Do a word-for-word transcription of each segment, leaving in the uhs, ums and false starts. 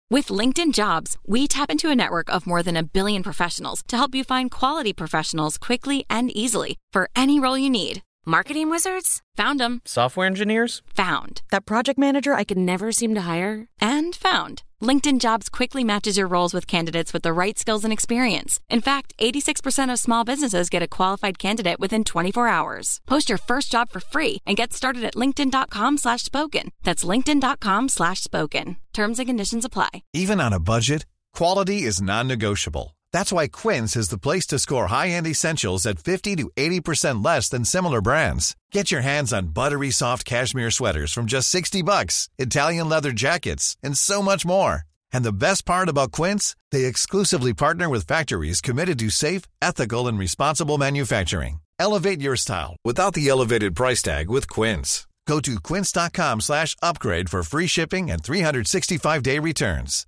With LinkedIn Jobs, we tap into a network of more than a billion professionals to help you find quality professionals quickly and easily for any role you need. Marketing wizards? Found them. Software engineers? Found. That project manager I could never seem to hire? And found. LinkedIn Jobs quickly matches your roles with candidates with the right skills and experience. In fact, eighty-six percent of small businesses get a qualified candidate within twenty-four hours. Post your first job for free and get started at linkedin.com slash spoken. That's linkedin.com slash spoken. Terms and conditions apply. Even on a budget, quality is non-negotiable. That's why Quince is the place to score high-end essentials at fifty to eighty percent less than similar brands. Get your hands on buttery soft cashmere sweaters from just sixty bucks, Italian leather jackets, and so much more. And the best part about Quince, they exclusively partner with factories committed to safe, ethical, and responsible manufacturing. Elevate your style without the elevated price tag with Quince. Go to quince.com slash upgrade for free shipping and three sixty-five day returns.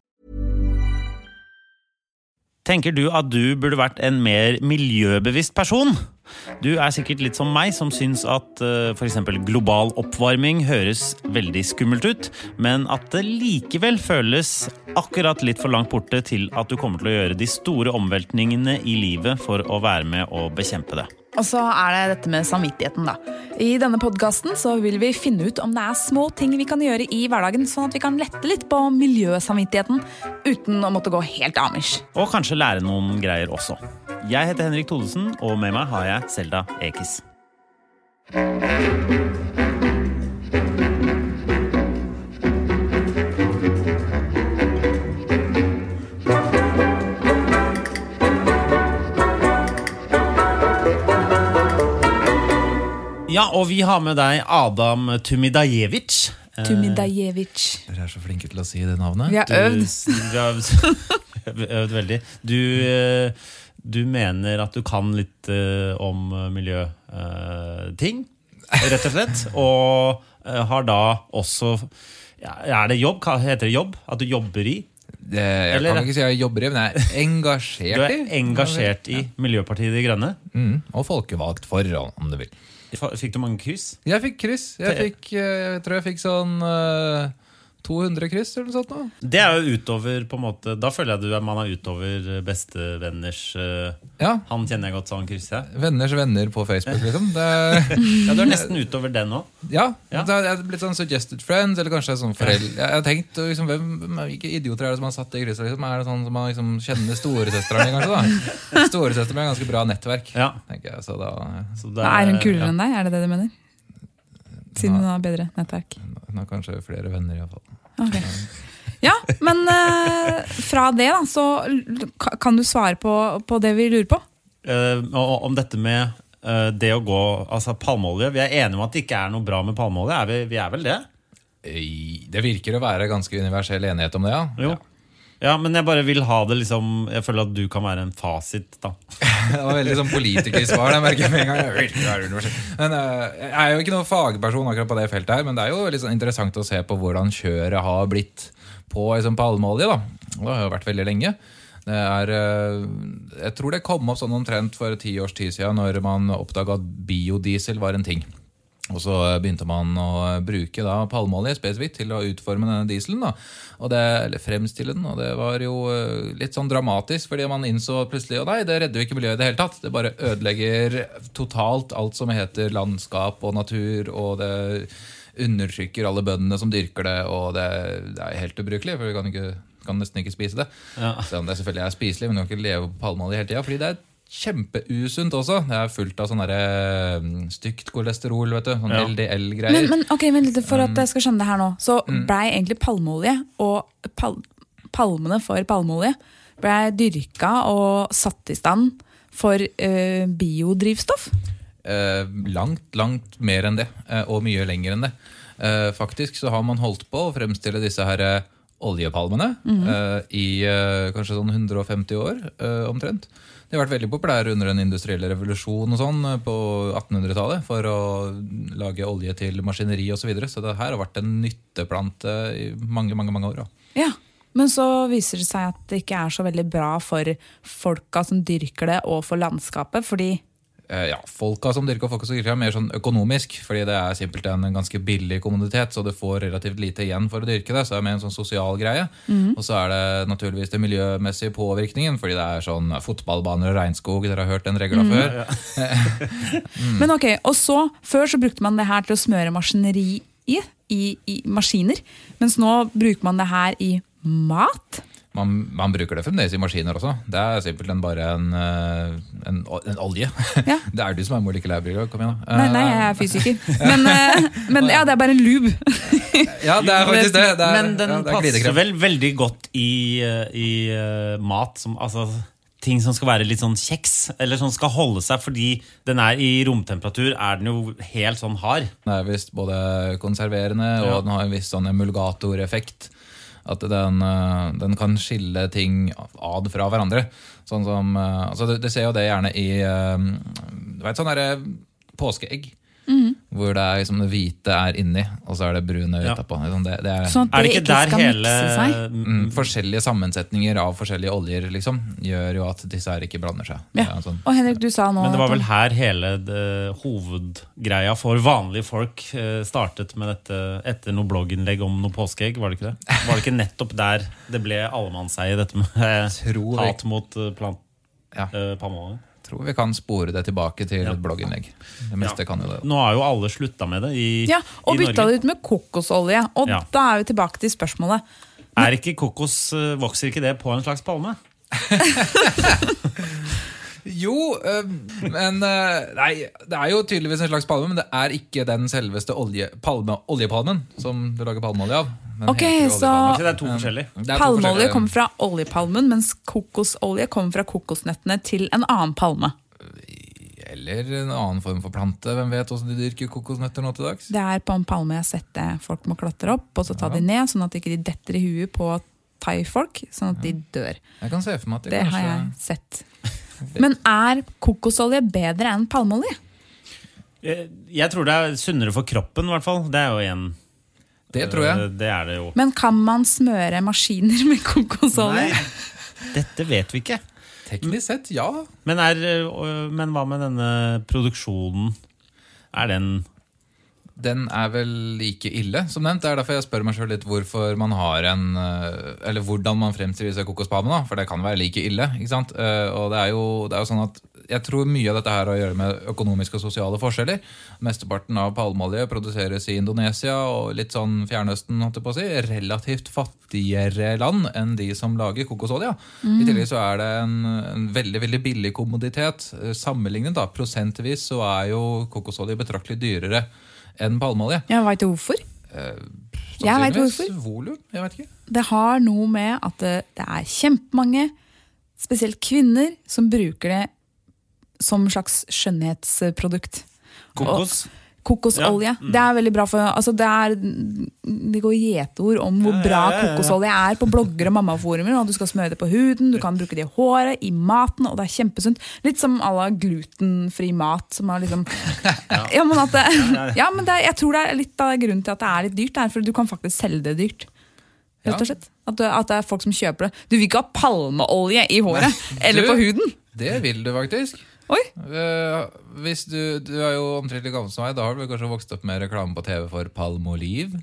Tenker du at du burde vært en mer miljøbevisst person? Du er sikkert litt som meg, som syns at uh, for eksempel global oppvarming høres veldig skummelt ut, men at det likevel føles akkurat litt for langt borte til at du kommer til å gjøre de store omveltningene i livet for å være med og bekjempe det. Og så er det dette med samvittigheten da. I denne podcasten så vil vi finne ut om det er små ting vi kan gjøre i hverdagen, sånn at vi kan lette litt på miljøsamvittigheten, uten å måtte gå helt amish. Og kanskje lære noen greier også. Jeg heter Henrik Thodesen, og med meg har jeg Selda Ekiz. Ja, og vi har med deg Adam Tumidajevic. Tumidajevic. Dere er så flinke til å si det navnet. Vi har øvd. Du, vi har øvd, øvd veldig. Du, du mener at du kan litt uh, om miljøting, uh, rett og slett. Og uh, har da også, ja, er det jobb? Hva heter det jobb? At du jobber i? Det, jeg Eller, kan ikke si jeg jobber i, men jeg er engasjert i. Du er engasjert i Miljøpartiet De Grønne? Mm, og folkevalgt for, om du vil. Fikk du mange kryss? Jeg fikk kryss. Jeg, fikk, jeg tror jeg fikk sånn uh, to hundre kryss eller noe sånt nå. Det er jo utover på en måte. Da føler jeg at man er utover bestevenners uh, ja. Han kjenner jeg godt sånn kryss, ja. Venners venner på Facebook liksom. Det, ja, du er nesten utover den også. Ja, ja. Det er blitt sånn suggested friends, eller kanskje sånn foreldre. Jeg har tenkt, liksom, hvem, hvilke idioter er det som har satt det i krysset liksom? Er det sånn som man liksom kjenner storesøstera mi kanskje da? Storesøstera mi er ganske bra nettverk, ja. Tenker jeg. Så da, så det er, er hun kulere ja. enn deg? Er det det du mener? Siden hun har bedre nettverk. Hun har kanskje flere venner i hvert fall. Okay. Ja, men uh, fra det da, så kan du svare på, på det vi lurer på? Uh, om dette med uh, det å gå, altså palmeolje, vi er enige om at det ikke er noe bra med palmeolje, er vi, vi er vel det? Det virker å være ganske universell enighet om det, ja. Jo. Ja, men jeg bare vil ha det liksom, jeg føler at du kan være en fasit da. Det var veldig sånn politikersvar, jeg merker med en gang. Men, uh, jeg er jo ikke noen fagperson akkurat på det feltet her, men det er jo litt sånn interessant å se på hvordan kjøret har blitt på liksom, palmeolje da. Det har jo vært veldig lenge. Det er, uh, jeg tror det kom opp sånn omtrent for ti års tid siden når man oppdaget at biodiesel var en ting. Og så begynte man å bruke da palmeolje spesifikt til å utforme denne dieselen da. Og det, eller fremstille den, og det var jo litt sånn dramatisk, fordi man innså plutselig, og nei, det redder jo ikke miljøet i det hele tatt. Det bare ødelegger totalt alt som heter landskap og natur, og det undertrykker alle bøndene som dyrker det, og det, det er helt ubrukelig, for vi kan, ikke, kan nesten ikke spise det. Ja. Så det selvfølgelig er spiselig, men vi kan ikke leve på palmeolje hele tiden, fordi det er kjempeusunt også. Det er fullt av sånne stygt kolesterol, vet du, sånn ja. L D L-greier. Men, men ok, men litt for at jeg skal skjønne det her nå, så mm. ble egentlig palmeolje og pal palmene for palmeolje ble dyrka og satt i stand for uh, biodrivstoff? Uh, langt, langt mer enn det, uh, og mye lenger enn det. Uh, faktisk så har man holdt på å fremstille disse her uh, oljepalmene mm-hmm. uh, i uh, kanskje sånn hundre og femti år uh, omtrent. Det har vært veldig populære under den industrielle revolusjonen og sånn på attenhundretallet for å lage olje til maskineri og så videre. Så det her har vært en nytteplante i mange, mange, mange år. Da. Ja, men så viser det seg at det ikke er så veldig bra for folka som dyrker det og for landskapet, fordi Ja, folka som dyrker og folka som dyrker er mer sånn økonomisk, fordi det er simpelthen en ganske billig komoditet, så du får relativt lite igjen for å dyrke det, så det er mer en sånn sosial greie. Mm. Og så er det naturligvis det miljømessige påvirkningen, fordi det er sånn fotballbaner og regnskog, dere har hørt den regla mm. før. Ja, ja. mm. Men ok, og så, før så brukte man det her til å smøre maskineri i, i, i maskiner, mens nå bruker man det her i mat. Man, man bruker det fremdeles i maskiner også. Det er simpelthen bare en, en, en olje. Ja. Det er du som er molekylærbiolog, kom igjen da. Nei, nei, jeg er fysiker. Men, men ja, det er bare en lube. Ja, det er faktisk det. det er, men den ja, det passer vel veldig godt i, i uh, mat, som, altså ting som skal være litt sånn kjeks, eller som skal holde seg, fordi den er i romtemperatur, er den jo helt sånn hard. Det er vist både konserverende, ja. Og den har en viss sånn emulgatoreffekt. At den, den kan skille ting ad fra hverandre. Sånn som, altså du, du ser jo det gjerne i du vet, sånn der påskeegg. Mm. Hvor det er liksom det hvite er inni, og så er det brune ja. Utapå. Det, det er, sånn at det, er det ikke, ikke der hele mm, forskjellige sammensetninger av forskjellige oljer liksom, gjør jo at disse her ikke blander seg. Ja. Sånn. Og Henrik, du sa nå Men det var vel her hele det, hovedgreia for vanlige folk startet med dette etter noe blogginnlegg om noe påskeegg, var det ikke det? Var det ikke nettopp der det ble allemannseie, dette med hat mot plant, ja. uh, palmeolje? Jeg tror vi kan spore det tilbake til ja. Et blogginnlegg. Det meste ja. Kan jo det. Nå har jo alle sluttet med det i, ja, og i bytta det ut med kokosolje. Og ja. Da er vi tilbake til spørsmålet. Men, er ikke kokos, vokser ikke det på en slags palme? Jo, men nei, det er jo tydeligvis en slags palme, men det er ikke den selveste olje, palme, oljepalmen som du lager palmeolje av. Ok, så det er to forskjellige. Palmeolje kommer fra oljepalmen, mens kokosolje kommer fra kokosnøttene til en annen palme. Eller en annen form for plante. Hvem vet hvordan de dyrker kokosnøtter nå til dags? Det er på en palme jeg har sett det. Folk må klatre opp, og så ta ja. De ned, sånn at de ikke detter i huet på thai-folk, sånn at de dør. Jeg kan se for meg at det, det kanskje... har jeg sett. Men er kokosolje bedre enn palmeolje? Jeg, jeg tror det er sunnere for kroppen i hvert fall. Det er jo en... Det tror jeg. Det er det jo. Men kan man smøre maskiner med kokosolje? Nei, dette vet vi ikke. Teknisk sett, ja. Men, er, men hva med denne produksjonen? Er den... Den er vel like ille, som nevnt. Det er derfor jeg spør meg selv litt hvorfor man har en... Eller hvordan man fremstiller seg kokospalmen, da. For det kan være like ille, ikke sant? Og det er jo, det er jo sånn at jeg tror mye av dette her har å gjøre med økonomiske og sosiale forskjeller. Mesteparten av palmeolje produseres i Indonesia og litt sånn Fjernøsten, holdt jeg på å si, relativt fattigere land enn de som lager kokosolje. Mm. I tillegg så er det en, en veldig, veldig billig kommoditet. Sammenlignet da, prosentvis så er jo kokosolje betraktelig dyrere enn palmeolje. Jeg vet hvorfor. Eh, jeg vet hvorfor. Volum, jeg vet ikke. Det har noe med at det, det er kjempemange, spesielt kvinner, som bruker det som slags skjønnhetsprodukt. Kokos? Og kokosolje. Ja. Mm. Det er veldig bra for, altså det er, det går gjetord om hvor bra ja, ja, ja, ja. Kokosolje er på blogger og mammaforumer, og du skal smøre det på huden, du kan bruke det i håret, i maten, og det er kjempesunt. Litt som alla glutenfri mat, som er liksom... ja. Ja, men, at det, ja, men det, jeg tror det er litt av grunnen til at det er litt dyrt, der, for du kan faktisk selge det dyrt. Rett og slett. At, du, at det er folk som kjøper det. Du vil ikke ha palmeolje i håret, Nei, eller på huden. Det vil du faktisk. Oi. Uh, hvis du, du er jo omtrent like gammel som meg, da har du kanskje vokst opp med reklame på T V for Palmolive?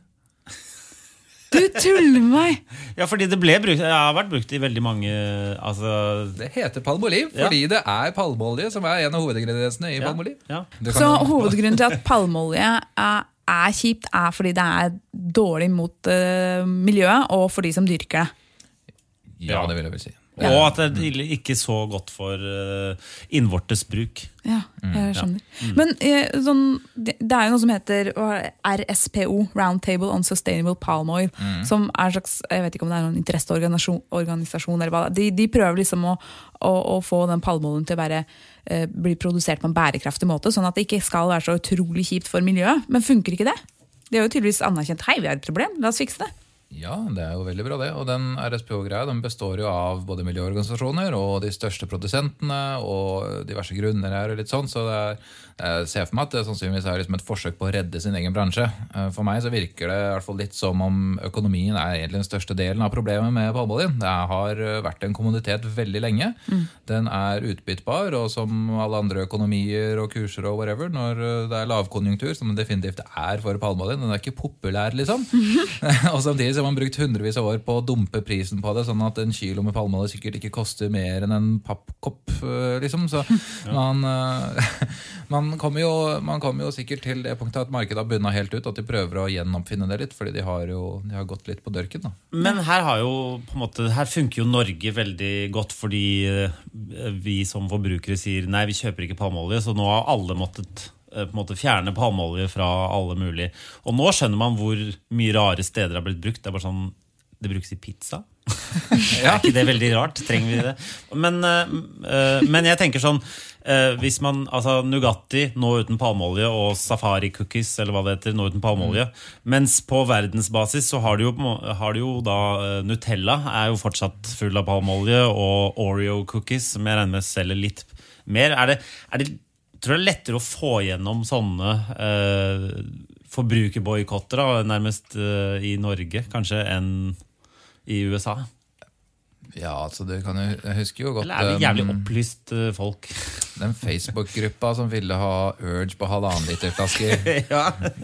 Du tuller meg! Ja, fordi det ble brukt, det har vært brukt i veldig mange altså... Det heter Palmolive fordi ja. Det er palmeolje som er en av hovedingrediensene i ja. Palmolive. Ja. Så hovedgrunnen til at palmeolje er, er kjipt er fordi det er dårlig mot uh, miljøet og for de som dyrker det. Ja, det vil jeg vel si. Ja. Og at det er ikke så godt for uh, innvortes bruk. Ja, jeg skjønner. Ja. Mm. Men eh, sånn, det, det er jo noe som heter R S P O, Roundtable on Sustainable Palm Oil, mm. som er en slags, jeg vet ikke om det er noen interesseorganisasjon, organisasjon eller hva. De, de prøver liksom å, å, å få den palmeoljen til å være, eh, bli produsert på en bærekraftig måte, sånn at det ikke skal være så utrolig kjipt for miljøet. Men funker ikke det? Det er jo tydeligvis anerkjent, hei, vi har et problem, la oss fikse det. Ja, det er jo veldig bra det. Og den R S P H-greia den består jo av både miljøorganisasjoner og de største produsentene og diverse grunner her og litt sånn. Så det er, jeg ser for meg at det sannsynligvis er liksom et forsøk på å redde sin egen bransje. For meg så virker det i hvert fall litt som om økonomien er egentlig den største delen av problemet med palmeoljen. Det har vært en kommunitet veldig lenge. Mm. Den er utbyttbar, og som alle andre økonomier og kurser og whatever, når det er lavkonjunktur, som det definitivt er for palmeoljen, den er ikke populær liksom. Og samtidig så har man brukt hundrevis av år på å dumpe prisen på det, sånn at en kilo med palmeolje sikkert ikke koster mer enn en pappkopp, liksom. Så ja. man, man, kommer jo, man kommer jo sikkert til det punktet at markedet har bunnet helt ut, at de prøver å gjenoppfinne det litt, fordi de har jo de har gått litt på dørken. Da. Men her, har jo, på en måte, her funker jo Norge veldig godt, fordi vi som forbrukere sier nei, vi kjøper ikke palmeolje, så nå har alle måttet på en måte fjerne palmeolje fra alle mulige. Og nå skjønner man hvor mye rare steder har blitt brukt. Det er bare sånn, det brukes i pizza. Ja. Er ikke det veldig rart? Trenger vi det? Men, uh, men jeg tenker sånn, uh, hvis man, altså Nugatti nå uten palmeolje og Safari cookies, eller hva det heter, nå uten palmeolje, mm. mens på verdensbasis så har det jo, har det jo da uh, Nutella er jo fortsatt full av palmeolje, og Oreo cookies, som jeg regner med selger litt mer. Er det, er det tror det er lettere å få gjennom sånne eh, forbrukerboykotter da, nærmest eh, i Norge, kanskje, enn i U S A? Ja, altså du kan jo, jeg husker jo godt... Eller er vi jævlig opplyst uh, folk? Den Facebook-gruppa som ville ha Urge på halvannen liter flasker. Ja.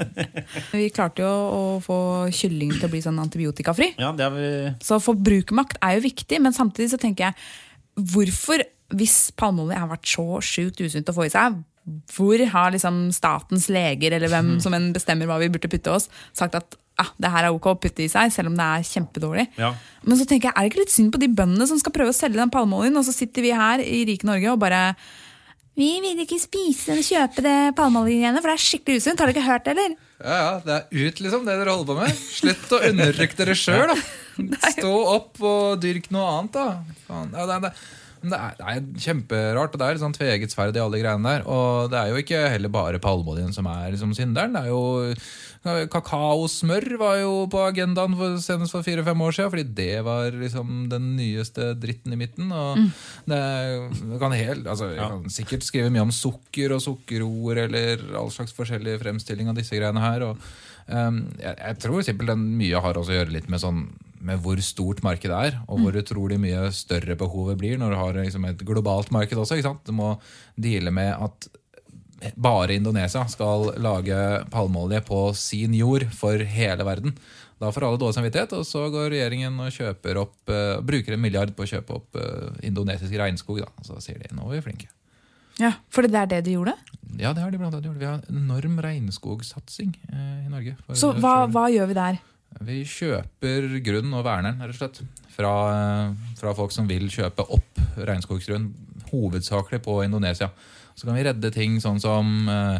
Vi klarte jo å få kylling til å bli sånn antibiotikafri. Ja, det har vi... Så forbrukermakt er jo viktig, men samtidig så tenker jeg, hvorfor... Hvis palmeolje har vært så sykt usunt å få i seg, hvor har liksom statens leger, eller hvem som en bestemmer hva vi burde putte oss, sagt at ah, det her er ok å putte i seg, selv om det er kjempedårlig. Ja. Men så tenker jeg, er det ikke litt synd på de bøndene som skal prøve å selge den palmeoljen, og så sitter vi her i rike Norge og bare, vi vil ikke spise eller kjøpe det palmeoljen, for det er skikkelig usunt, har du ikke hørt det, eller? Ja, ja, det er ut liksom det dere holder på med. Slutt å undertrykke dere selv da. Stå opp og dyrk noe annet da. Faen, ja, det er det. Det er, det er kjemperart, og det er sånn tveget sverd i alle de greiene der. Og det er jo ikke heller bare palmeoljen som er liksom synderen. Det er jo kakaosmør var jo på agendaen for, senest for fire-fem år siden, fordi det var liksom den nyeste dritten i midten. Og mm. det, det kan helt, altså, jeg kan sikkert skrive mye om sukker og sukkerord, eller all slags forskjellig fremstilling av disse greiene her. Og um, jeg, jeg tror simpelthen mye har også å gjøre litt med sånn med hvor stort markedet er, og hvor utrolig mye større behovet blir når du har liksom et globalt marked også, ikke sant? Du må deale med at bare Indonesia skal lage palmeolje på sin jord for hele verden. Da får alle dårlig samvittighet, og så går regjeringen og kjøper opp, uh, bruker en milliard på å kjøpe opp uh, indonesisk regnskog, da. Og så sier de, nå er vi flinke. Ja, for det er det de gjorde? Ja, det har de blant annet gjort. Vi har enorm regnskogsatsing uh, i Norge. Så hva, hva gjør vi der? Vi kjøper grunn og verner, rett og slett, fra, fra folk som vil kjøpe opp regnskogsgrunn, hovedsakelig på Indonesia. Så kan vi redde ting sånn som uh,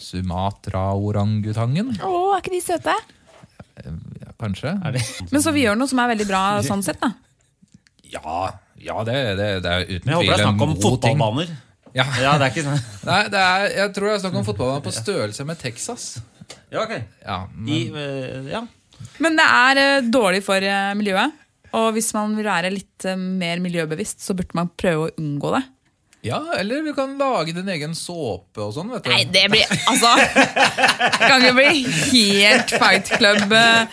Sumatra-orangutangen. Åh, er ikke de søte? Ja, kanskje. Men så vi gjør noe som er veldig bra sånn sett, da? Ja, ja det, det, det er uten tvil en god ting. Men jeg håper det er snakk om fotballbaner. Ja. Ja, det er ikke sånn. Nei, det er, jeg tror det er snakk om fotballbaner på størrelse med Texas. Ja, ok. Ja, men... I, uh, ja. Men det er uh, dårlig for uh, miljøet, og hvis man vil være litt uh, mer miljøbevisst, så burde man prøve å unngå det. Ja, eller vi kan lage din egen såpe og sånn, vet du. Nei, det blir, altså, det kan ikke bli helt Fight Club.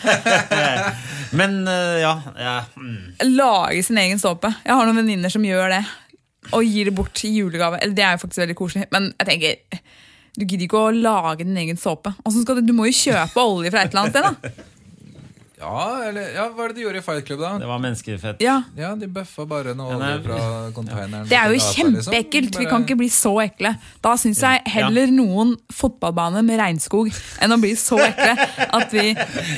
Uh, Men, uh, ja, ja. Mm. Lage sin egen såpe. Jeg har noen venninner som gjør det, og gir det bort i julegave. Eller det er jo faktisk veldig koselig, men jeg tenker, du gidder ikke å lage din egen såpe. Altså, skal du, du må jo kjøpe olje fra et eller annet sted, da. Ja, eller, ja, hva er det de gjorde i Fight Club da? Det var menneskefett. Ja, ja de bøffa bare noe olje fra containeren. Det er jo kjempeekkelt, liksom. Vi kan ikke bli så ekle. Da synes jeg heller noen fotballbane med regnskog enn å bli så ekle at vi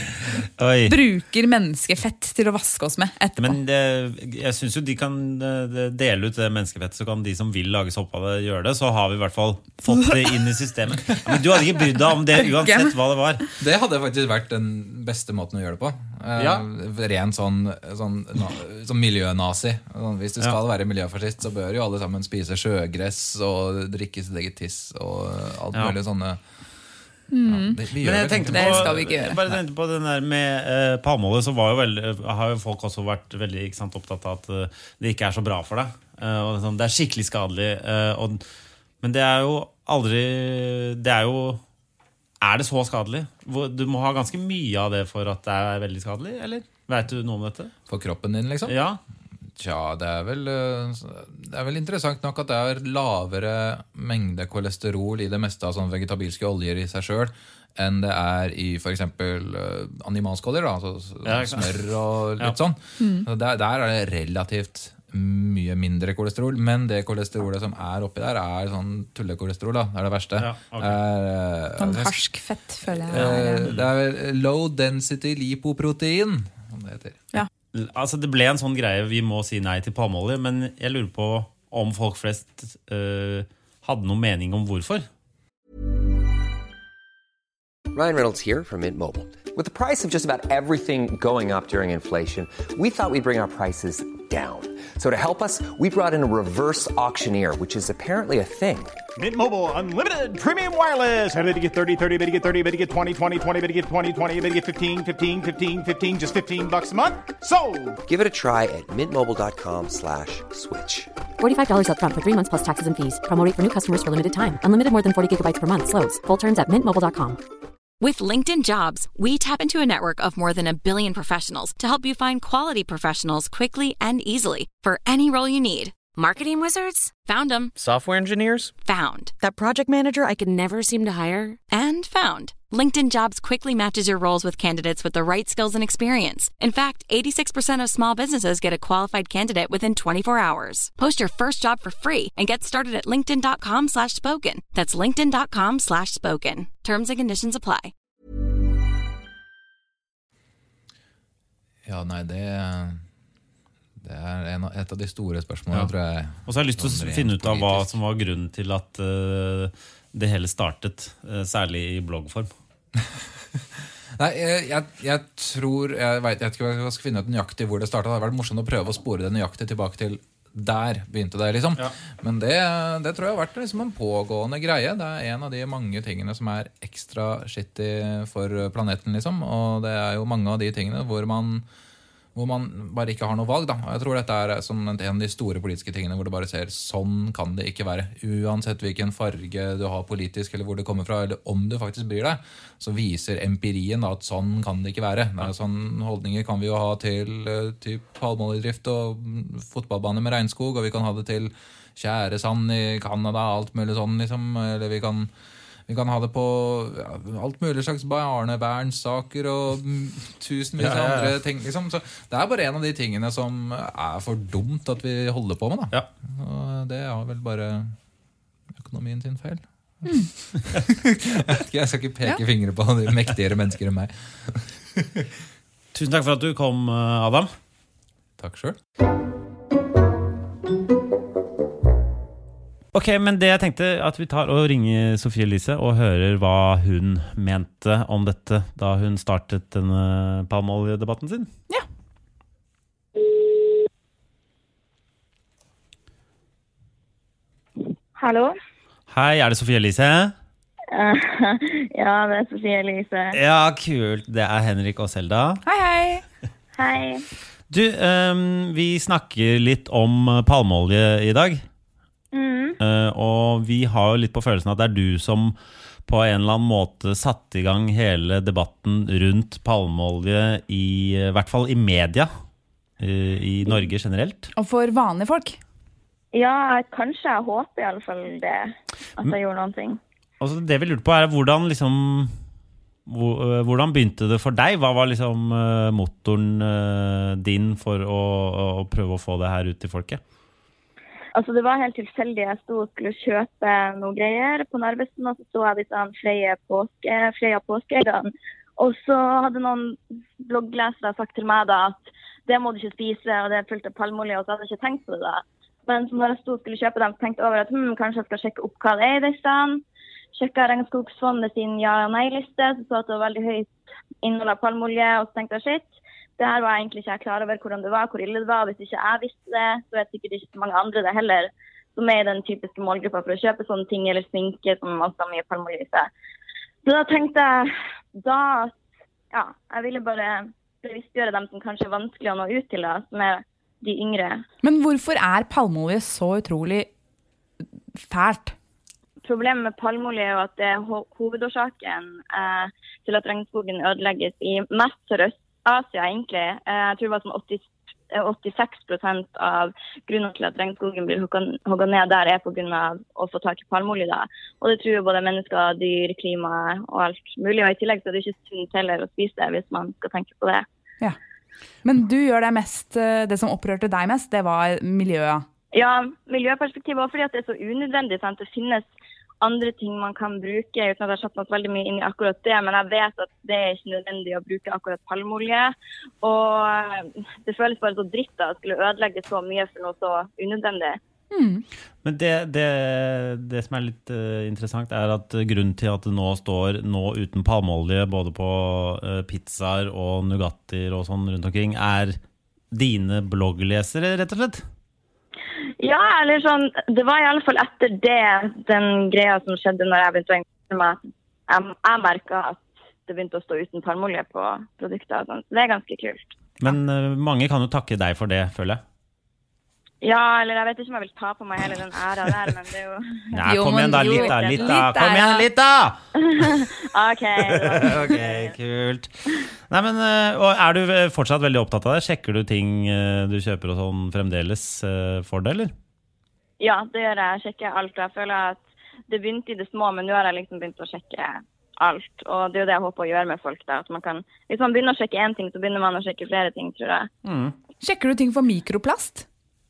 Oi. bruker menneskefett til å vaske oss med etterpå. Men det, jeg synes jo de kan dele ut det menneskefett, så kan de som vil lage sopp av det gjøre det, så har vi i hvert fall fått det inn i systemet. Men du hadde ikke brydd deg om det uansett hva det var. Det hadde faktisk vært den beste måten å gjøre det på. Ja. Ren sånn, sånn, sånn miljønazi. Hvis du skal ja. være miljøfascist, så bør jo alle sammen spise sjøgress og drikke sitt eget tiss og alt ja. mulig sånne Mm. Ja, det, vi Men gjør jeg tenkte Det på, skal vi ikke gjøre. jeg bare tenkte på den der med eh, palmeolje, så var jo veldig, har jo folk også vært veldig ikke sant, opptatt av at eh, det ikke er så bra for deg. Eh, og sånn, det er skikkelig skadelig. Eh, og, men det er jo aldri Det er jo Er det så skadelig? Hvor- Du må ha ganske mye av det for at det er veldig skadelig, eller? Vet du noe om dette? For kroppen din, liksom? Ja. Tja, det er vel eh, Det er vel interessant nok at det er lavere mengde kolesterol i det meste av sånne vegetabilske oljer i seg selv enn det er i for eksempel eh, animalske oljer, da, altså Ja, ikke sant. smør og litt Ja. sånn. Så Der, der er det relativt mye mindre kolesterol, men det kolesterolet som er oppi der er sånn tullekolesterol, da. Det er det verste. Ja, ok. Det er, eh, Sånn det er- harsk fett, føler jeg. eh, Det er vel low density lipoprotein, som det heter. Ja. Altså det ble en sånn greie, vi må si nei til palmeolje, men jeg lurer på om folk flest eh, hadde noen mening om hvorfor. Ryan Reynolds here from Mint Mobile. With the price of just about everything going up during inflation, we thought we'd bring our prices down. So to help us, we brought in a reverse auctioneer, which is apparently a thing. Mint Mobile Unlimited Premium Wireless. How to get thirty, thirty, bit to get thirty, bit to get twenty, twenty, twenty, bit to get twenty, twenty, bit to get fifteen, fifteen, fifteen, fifteen, just fifteen bucks a month? Sold! Give it a try at mintmobile.com slash switch. forty-five dollars up front for three months plus taxes and fees. Promo rate for new customers for limited time. Unlimited more than forty gigabytes per month. Slows full terms at mint mobile dot com. With LinkedIn Jobs, we tap into a network of more than a billion professionals to help you find quality professionals quickly and easily for any role you need. Marketing wizards? Found them. Software engineers? Found. That project manager I could never seem to hire? And found. LinkedIn Jobs quickly matches your roles with candidates with the right skills and experience. In fact, eighty-six percent of small businesses get a qualified candidate within twenty-four hours. Post your first job for free and get started at linkedin.com slash spoken. That's linkedin.com slash spoken. Terms and conditions apply. Ja, nei, det, det er en, av- et av de store spørsmålene, Ja. tror jeg. Og så har jeg lyst til Sånn å rent finne ut av hva politisk. som var grunnen til at eh, det hele startet, eh, særlig i bloggform. Nei, jeg, jeg, jeg tror Jeg vet jeg vet ikke hva jeg skal finne ut nøyaktig hvor det startet. Det hadde vært morsomt å prøve å spore det nøyaktig tilbake til der begynte det, liksom. Ja. Men det, det tror jeg har vært liksom en pågående greie. Det er en av de mange tingene som er ekstra shitty for planeten, liksom. Og det er jo mange av de tingene hvor man hvor man bare ikke har noe valg, da. Og jeg tror dette er sånn en av de store politiske tingene hvor du bare ser, sånn kan det ikke være. Uansett hvilken farge du har politisk, eller hvor det kommer fra, eller om du faktisk bryr deg, så viser empirien da at sånn kan det ikke være. Det er sånn holdninger kan vi jo ha til uh, typ palmeoljedrift og mm, fotballbane med regnskog, og vi kan ha det til tjæresand i Canada, alt mulig sånn, liksom. Eller vi kan Vi kan ha det på ja, alt mulig slags barnevernssaker og mm, tusenvis av Ja, ja, ja. andre ting. Liksom. Så det er bare en av de tingene som er for dumt at vi holder på med. Da. Ja. Og det er vel bare økonomien sin feil. jeg, vet ikke, jeg skal ikke peke fingre på de mektigere mennesker enn meg. Tusen takk for at du kom, eh, Adam. Takk selv. Ok, men det jeg tenkte at vi tar og ringer Sofie Elise og hører hva hun mente om dette da hun startet denne palmeoljedebatten sin. Ja. Hallo? Hei, er det Sofie Elise? Ja, det er Sofie Elise. Ja, kult. Det er Henrik og Selda. Hei, hei. Hei. Du, ehm, vi snakker litt om palmeolje i dag. Mm. Eh, og vi har jo litt på følelsen at det er du som på en eller annen måte satte i gang hele debatten rundt palmeolje i, i hvert fall i media eh, i Norge generelt. Og for vanlige folk. Ja, kanskje jeg håper i alle fall det, at jeg gjorde noen ting. Altså, det vi lurte på er hvordan liksom hvor- eh, hvordan begynte det for deg? Hva var liksom eh, motoren eh, din for å, å prøve å få det her ut til folket? Altså, det var helt tilfeldig. Jeg sto og skulle kjøpe noen greier på Narvesen, og så så jeg disse Freia påske, Freia påskeeggene. Og så hadde noen blogglesere sagt til meg da at det må du ikke spise, og det er fullt av palmeolje, og så hadde jeg ikke tenkt på det da. Men så når jeg sto og skulle kjøpe dem, så tenkte jeg over at hm, kanskje jeg skal sjekke opp hva det er i disse. Sjekket Regnskogsfondet sin ja-nei-liste, så så at det var veldig høyt innhold av palmeolje, og så tenkte jeg shit. Det her var egentlig ikke jeg klar over hvordan det var, hvor ille det var. Hvis ikke jeg visste det, så vet sikkert ikke så mange andre det heller, som er i den typiske målgruppa for å kjøpe sånne ting, eller sminke som også har mye palmeolje i seg. Så da tenkte jeg da, ja, jeg ville bare bevisstgjøre dem som kanskje er vanskelig å nå ut til, da, som er de yngre. Men hvorfor er palmeolje så utrolig fælt? Problemet med palmeolje er jo at det er ho- hovedårsaken eh, til at regnskogen ødelegges i mest Sørøst-Asia, egentlig. Eh, jeg tror det var som åtti, åttiseks prosent av grunnen til at regnskogen blir hogget ned der er på grunn av å få tak i palmeolje. Da. Og det tror jo både mennesker, dyr, klima og alt mulig. Og i tillegg så er det ikke sunt heller å spise det hvis man skal tenke på det. Ja. Men du gjør det mest, det som opprørte deg mest, det var miljøet. Ja, miljøperspektivet også fordi at det er så unødvendig, sant? Det finnes andre ting man kan bruke, uten at jeg har satt meg veldig mye inn i akkurat det, men jeg vet at det er ikke nødvendig å bruke akkurat palmeolje, og det føles bare så dritt da, å skulle ødelegge så mye for noe så unødvendig. Mm. Men det, det, det som er litt uh, interessant er at grunnen til at det nå står nå uten palmeolje både på uh, pizzaer og Nugattier og sånn rundt omkring er dine blogglesere, rett og slett? Ja, eller sånn, det var i alle fall etter det, den greia som skjedde når jeg begynte å engasjere meg. Jeg, jeg merket at det begynte å stå uten palmeolje på produkter. Sånn. Det er ganske kult. Men uh, mange kan jo takke deg for det, føler jeg. Ja, eller jeg vet ikke om jeg vil ta på meg hele den æra der, men det er jo... Ja, kom igjen da, litt da, litt da, kom igjen litt da! Ok. Ok, kult. Nei, men, og er du fortsatt veldig opptatt av det? Sjekker du ting du kjøper og sånn fremdeles for det, eller? Ja, det gjør jeg. Jeg sjekker alt, og jeg føler at det begynte i det små, men nå har jeg liksom begynt å sjekke alt. Og det er jo det jeg håper å gjøre med folk da, at man kan... Hvis man begynner å sjekke en ting, så begynner man å sjekke flere ting, tror jeg. Mm. Sjekker du ting for mikroplast?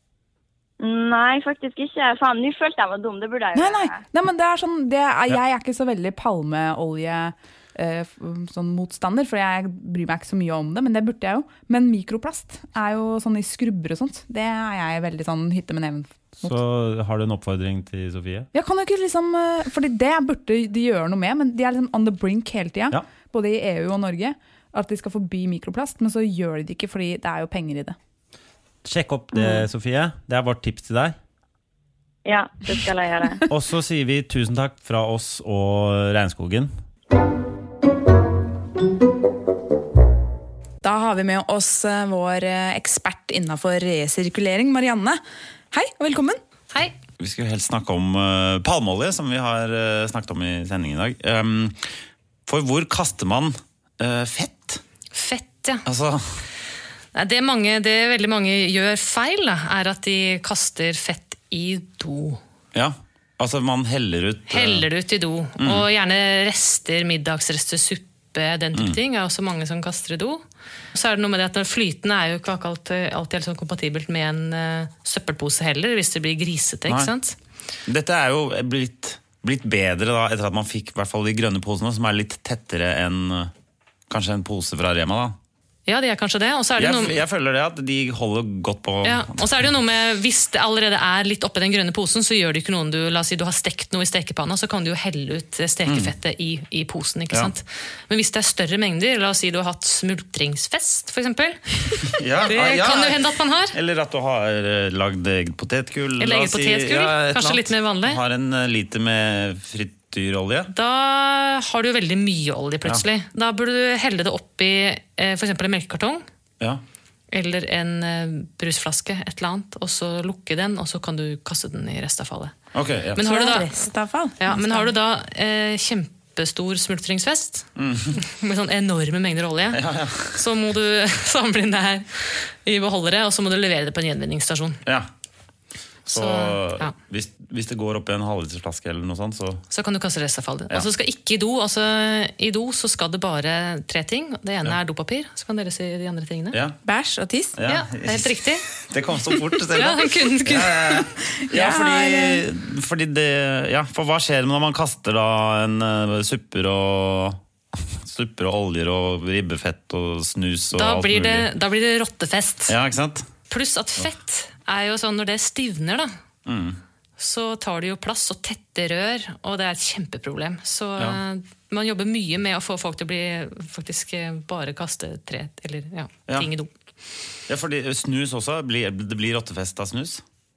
Nei, faktisk ikke. Faen, nå følte jeg var dum, det burde jeg jo. Nei, nei, nei, men det er sånn, det er, jeg er ikke så veldig palmeolje eh, sånn motstander, for jeg bryr meg ikke så mye om det, men det burde jeg jo. Men mikroplast er jo sånn i skrubber og sånt, det er jeg veldig sånn hytte med neven mot. Så har du en oppfordring til Sofie? Jeg kan jo ikke liksom, fordi det burde de gjøre noe med, men de er liksom on the brink hele tiden, Ja. både i E U og Norge, at de skal forby mikroplast, men så gjør de det ikke, fordi det er jo penger i det. Sjekk opp det, mm. Sofie. Det er vårt tips til deg. Ja, det skal jeg gjøre. Og så sier vi tusen takk fra oss og Regnskogen. Da har vi med oss vår ekspert innenfor resirkulering, Marianne. Hei, og velkommen. Hei. Vi skal helst snakke om uh, palmeolje, som vi har uh, snakket om i sendingen i dag. Um, for hvor kaster man uh, fett? Fett, ja. Altså... Det, mange, det veldig mange gjør feil, da, er at de kaster fett i do. Ja, altså man heller ut... Heller ut i do, mm. og gjerne rester, middagsrester, suppe, den type mm. ting, er også mange som kaster i do. Så er det noe med det at flytende er jo ikke alltid, alltid helt sånn kompatibelt med en uh, søppelpose heller, hvis det blir grisete, ikke sant? Dette er jo blitt, blitt bedre da, etter at man fikk i hvert fall de grønne posene, som er litt tettere enn uh, kanskje en pose fra Rema da. Ja, det er kanskje det. Og så er det jeg, noe... jeg føler det at de holder godt på... Ja, og så er det jo noe med, hvis det allerede er litt oppe i den grønne posen, så gjør det ikke noen du, la oss si du har stekt noe i stekepanna, så kan du jo helle ut stekefettet mm. i, i posen, ikke ja. sant? Men hvis det er større mengder, la oss si du har hatt smultringsfest, for eksempel. Ja, det ja, kan jo hende at man har. Eller at du har lagd eget potetgull. Eller eget potetgull, ja, kanskje litt mer vanlig. Har en liter med fritt dyrolje. Da har du veldig mye olje plutselig. Ja. Da burde du helle det opp i for eksempel en melkekartong, ja. eller en brusflaske, et eller annet, og så lukke den, og så kan du kaste den i restavfallet. Okay, ja. Men har du da, restavfall? Ja, men har du da eh, kjempestor smultringsfest, mm. med sånn enorme mengder olje, ja, ja. så må du samle inn det her i beholdere, og så må du levere det på en gjenvinningsstasjon. Ja. Så, så ja. hvis, hvis det går opp i en halvlitersflaske eller noe sånt, så... Så kan du kaste restavfall. Ja. Altså skal ikke i do, altså i do så skal det bare tre ting. Det ene ja. er dopapir, så kan dere si de andre tingene. Ja. Bæsj og tiss. Ja, ja, det er helt riktig. Det kom så fort, selv. Ja, den kunne, kunne. Ja, ja, ja. ja, fordi, fordi det... Ja, for hva skjer når man kaster da en uh, supper og... supper og oljer og ribbefett og snus og da alt blir mulig? Det, da blir det rottefest. Ja, ikke sant? Pluss at fett er jo sånn, når det stivner da, mm. så tar det jo plass og tetter rør, og det er et kjempeproblem. Så ja. man jobber mye med å få folk til å bli faktisk bare kaste tre, eller ja, ja. ting i do. Ja, fordi snus også, blir, det blir rottefest av snus?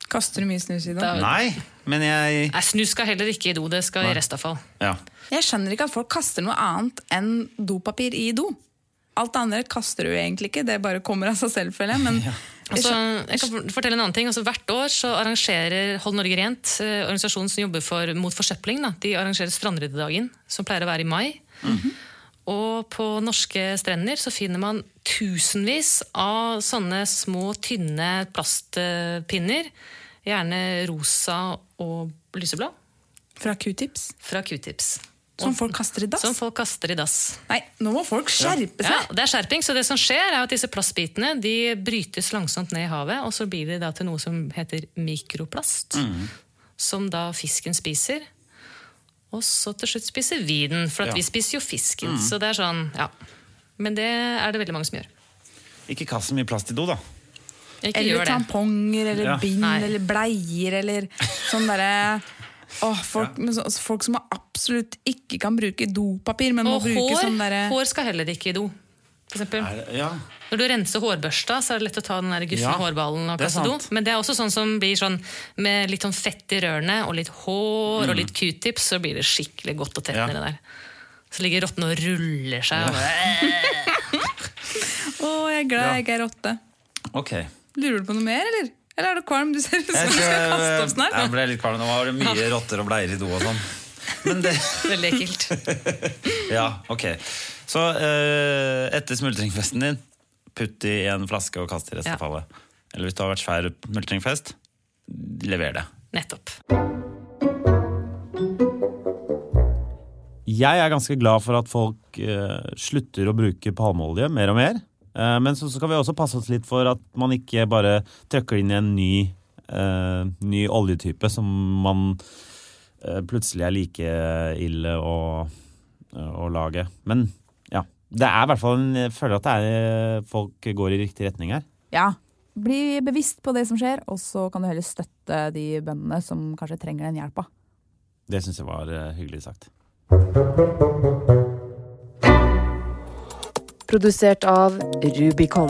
Kaster du mye snus i do? Nei, men jeg... Nei, snus skal heller ikke i do, det skal i restavfall. Ja. Jeg skjønner ikke at folk kaster noe annet enn dopapir i do. Alt andre kaster du egentlig ikke, det bare kommer av seg selv, føler jeg, men... Ja. Altså, jeg kan fortelle en annen ting. Altså, hvert år så arrangerer Hold Norge Rent, eh, organisasjonen som jobber for, mot forsøpling, da. De arrangerer strandryddedagen, som pleier å være i mai. Mm-hmm. Og på norske strender så finner man tusenvis av sånne små, tynne plastpinner, gjerne rosa og lyseblå. Fra Q-tips? Fra Q-tips. Som folk kaster i dass? Som folk kaster i dass. Nei, nå må folk skjerpe seg. Ja, det er skjerping, så det som skjer er at disse plastbitene de brytes langsomt ned i havet, og så blir det da til noe som heter mikroplast, mm. som da fisken spiser. Og så til slutt spiser vi den, for at ja. vi spiser jo fisken. Mm. Så det er sånn, ja. Men det er det veldig mange som gjør. Ikke kast så mye plast i do, da. Ikke eller gjør det. tamponger, eller ja. bind, Nei. eller bleier, eller sånn derre... Åh, folk, ja. så, folk som absolutt ikke kan bruke dopapir, men må og bruke hår, sånn der... hår skal heller ikke i do, for eksempel. Det, ja. Når du renser hårbørsta, så er det lett å ta den der guffen ja, hårballen og kaste i do. Men det er også sånn som blir sånn, med litt sånn fett i rørene, og litt hår, mm. og litt Q-tips, så blir det skikkelig godt og tett ja. nede der. Så ligger rottene og ruller seg. Ja. Åh, jeg er glad jeg ikke er rotte. Ok. Lurer du på noe mer, eller? Eller er du kvalm? Du ser ut som du skal kaste opp snart. Jeg ble litt kvalm. Nå var det mye rotter og bleier i do og sånn. Men det... Veldig ekkelt. Ja, ok. Så uh, etter smultringfesten din, putt i en flaske og kast i restavfallet. Ja. Eller hvis du har vært svær smultringfest, lever det. Nettopp. Jeg er ganske glad for at folk uh, slutter å bruke palmeolje mer og mer. Men så skal vi også passe oss litt for at man ikke bare trykker inn i en ny, uh, ny oljetype som man uh, plutselig er like ille å, uh, å lage. Men ja, det er i hvert fall en, jeg føler at det er, folk går i riktig retning her. Ja, bli bevisst på det som skjer, og så kan du heller støtte de bøndene som kanskje trenger den hjelpa. Det synes jeg var uh, hyggelig sagt. Produsert av Rubicon.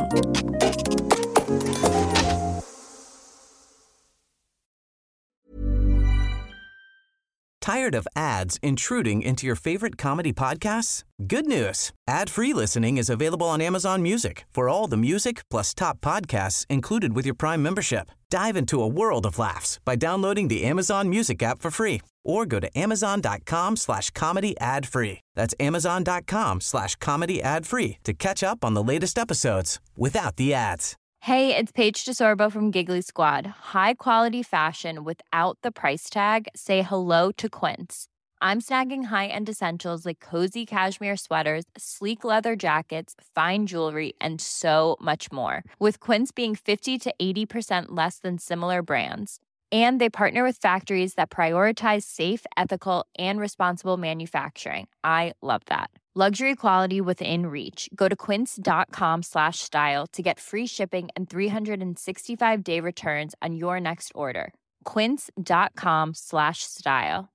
Tired of ads intruding into your favorite comedy podcasts? Good news. Ad-free listening is available on Amazon Music for all the music plus top podcasts included with your Prime membership. Dive into a world of laughs by downloading the Amazon Music app for free or go to amazon.com slash comedy ad free. That's amazon.com slash comedy ad free to catch up on the latest episodes without the ads. Hey, it's Paige DeSorbo from Giggly Squad. High quality fashion without the price tag. Say hello to Quince. I'm snagging high-end essentials like cozy cashmere sweaters, sleek leather jackets, fine jewelry, and so much more. With Quince being fifty to eighty percent less than similar brands. And they partner with factories that prioritize safe, ethical, and responsible manufacturing. I love that. Luxury quality within reach. Go to quince.com slash style to get free shipping and three sixty-five day returns on your next order. Quince.com slash style.